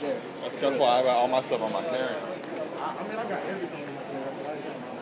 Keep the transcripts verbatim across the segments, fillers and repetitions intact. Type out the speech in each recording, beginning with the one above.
Yeah. That's, that's why I got all my stuff on my carry. I, I mean, I got everything on my phone, but I got my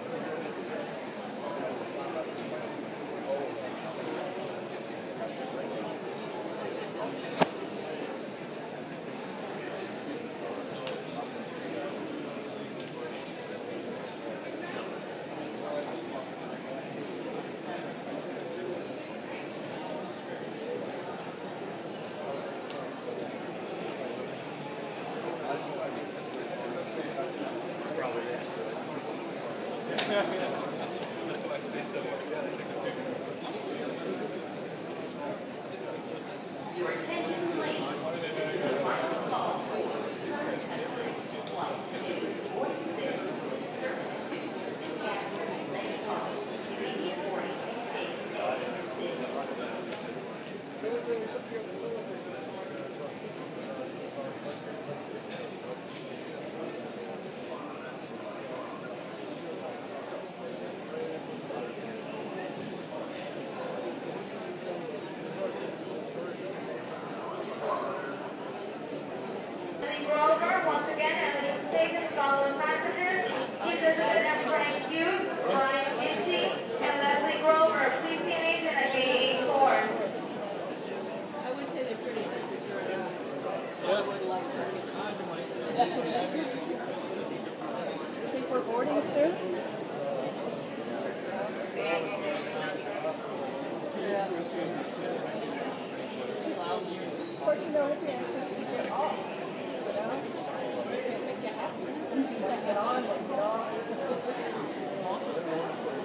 Your attention, please. This is a final call. Current temporary flight two forty-six is service to Gatwick, Saint Paul. Immediate boarding is eight six. Grover, once again, at the station, following passengers, keep this with them Frank Hughes, Ryan Minty, and Leslie Grover. Please see an agent at gate eighty-four. I would say they're pretty nice. Yeah. I would like her. I think we're boarding soon. Yeah. Too loud. Of course, you know, we'll be anxious to get off. You know? Can't make you happy. Get on, get off.